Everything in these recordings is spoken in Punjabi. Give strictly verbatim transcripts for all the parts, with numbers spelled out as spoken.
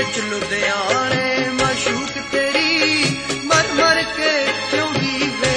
ਵਿੱਚ ਲੁਧਿਆਣੇ ਮਸ਼ੂਕ ਤੇਰੀ ਮਰ ਮਰ ਕੇ ਜਿਉਂਦੀ ਵੇ।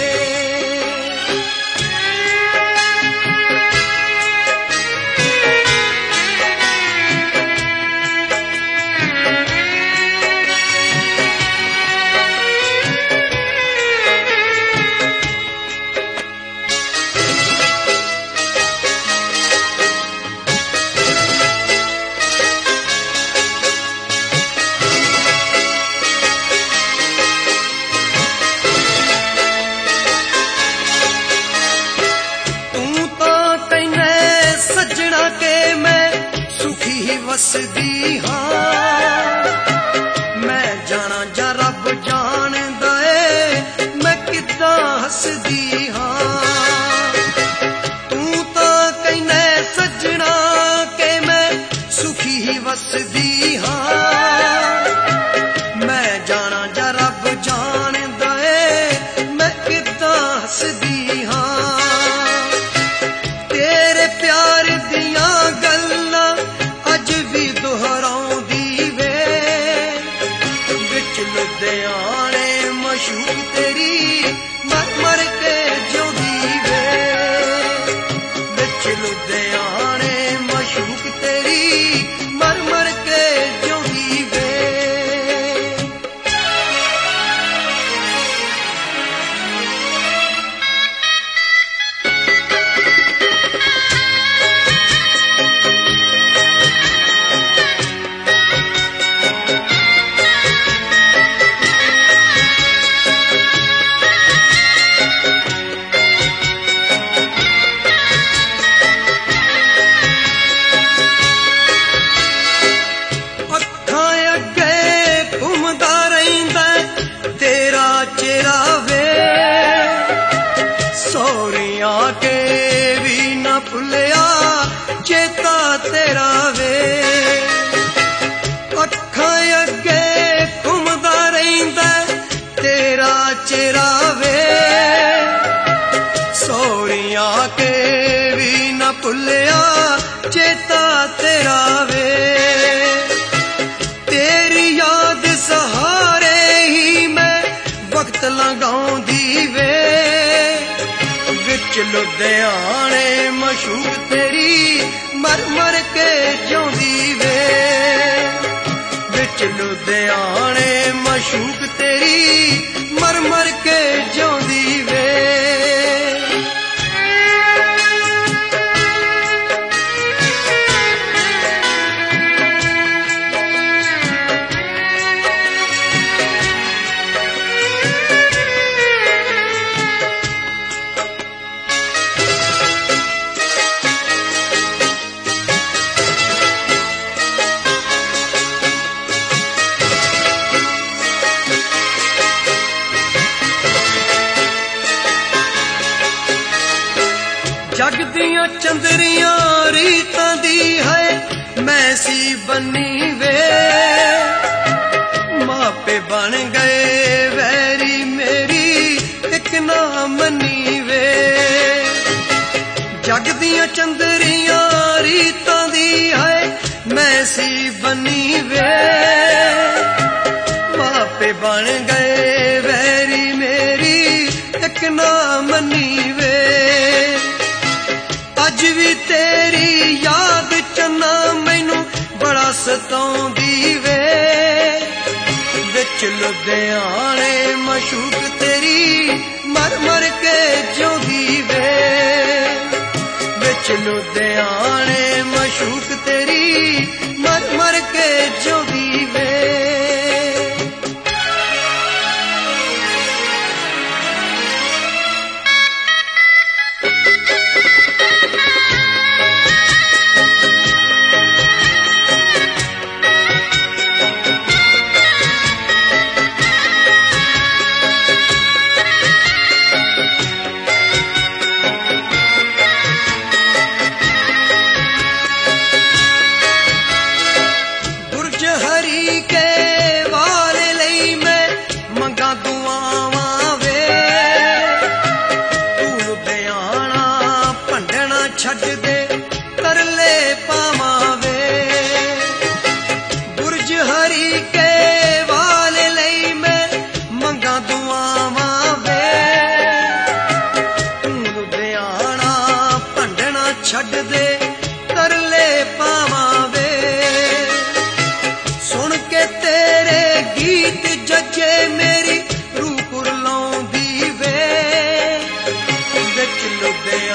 ਵਸਦੀ ਹਾਂ ਮੈਂ ਜਾਣਾ ਜਾਂ ਰੱਬ ਜਾਣਦਾ ਏ ਮੈਂ ਕਿੱਦਾਂ ਹੱਸਦੀ ਹਾਂ। ਤੂੰ ਤਾਂ ਕਹਿੰਦਾ ਸੱਜਣਾ ਕਿ ਮੈਂ ਸੁਖੀ ਹੀ ਵਸਦੀ ਹਾਂ ਮੈਂ ਜਾਣਾ ਜਾਂ ਰੱਬ ਜਾਣਦਾ ਏ ਮੈਂ ਕਿੱਦਾਂ ਹੱਸਦੀ ਹਾਂ। ਤੇਰੇ ਪਿਆਰ ਦੀਆਂ ਗੱਲਾਂ ਦੁਹਰਾਉਂਦੀ ਵੇ ਵਿੱਚ ਲੁਧਿਆਣੇ ਮਸ਼ੂਕ ਤੇਰੀ ਮਰ ਮਰ ਕੇ ਜਿਉਂਦੀ ਵੇ। ਵਿੱਚ ਲੁਧਿਆਣੇ ਮਸ਼ੂਕ ਤੇਰੀ ਮਰ ਮਰ ਕੇ ਜਿਉਂਦੀ ਵੇ। ਸੌਰੀਆਂ ਕੇ ਵੀ ਨਾ ਭੁੱਲਿਆ ਚੇਤਾ ਤੇਰਾ ਵੇ। ਅੱਖਾਂ ਅੱਗੇ ਘੁੰਮਦਾ ਰਹਿੰਦਾ ਤੇਰਾ ਚਿਹਰਾ ਵੇ। ਸੌਰੀਆਂ ਕੇ ਵੀ ਨਾ ਭੁੱਲਿਆ ਚੇਤਾ ਤੇਰਾ ਵੇ। ਤੇਰੀ ਯਾਦ ਸਹਾਰੇ ਹੀ ਮੈਂ ਵਕਤ ਲੰਘਾਉਂਦੀ ਵੇ। ਵਿੱਚ ਲੁਧਿਆਣੇ ਮਸ਼ੂਕ ਤੇਰੀ ਮਰ ਮਰ ਕੇ ਜਿਉਂਦੀ ਵੇ। ਵਿੱਚ ਲੁਧਿਆਣੇ ਮਸ਼ੂਕ ਤੇਰੀ ਮਰ ਮਰ ਕੇ ਜਿਉਂਦੀ ਵੇ। ਜਗ ਦੀਆਂ ਚੰਦਰੀਆਂ ਰੀਤਾਂ ਦੀ ਹੈ ਮੈਂ ਸੀ ਬੰਨੀ ਵੇ। ਮਾਪੇ ਬਣ ਗਏ ਵੈਰੀ ਮੇਰੀ ਇੱਕ ਨਾ ਮੰਨੀ ਵੇ। ਜਗ ਦੀਆਂ ਚੰਦਰੀਆਂ ਰੀਤਾਂ ਦੀ ਹੈ ਮੈਂ ਸੀ ਬੰਨੀ ਵੇ। ਮਾਪੇ ਬਣ ਗਏ ਵੈਰੀ ਮੇਰੀ ਇੱਕ ਨਾ ਮੰਨੀ ਵੇ। ਅੱਜ ਵੀ ਤੇਰੀ ਯਾਦ ਚੰਨਾ ਮੈਨੂੰ ਬੜਾ ਸਤਾਉਂਦੀ ਵੇ। ਵਿੱਚ ਲੁਧਿਆਣੇ ਮਸ਼ੂਕ ਤੇਰੀ ਮਰ ਮਰ ਕੇ ਜਿਉਂਦੀ ਵੇ। ਵਿੱਚ ਲੁਧਿਆਣੇ ਮਸ਼ੂਕ ਤੇਰੀ ਮਰ ਮਰ ਕੇ ਜਿਉਂਦੀ ਵੇ। ਕੇ ਛੱਡ ਦੇ ਤਰਲੇ ਪਾਵਾਂ ਵੇ। ਸੁਣ ਕੇ ਤੇਰੇ ਗੀਤ ਜੱਜੇ ਮੇਰੀ ਰੂਹ ਕੁਰਲਾਉਂਦੀ ਵੇ। ਵਿੱਚ ਲੁਦੇ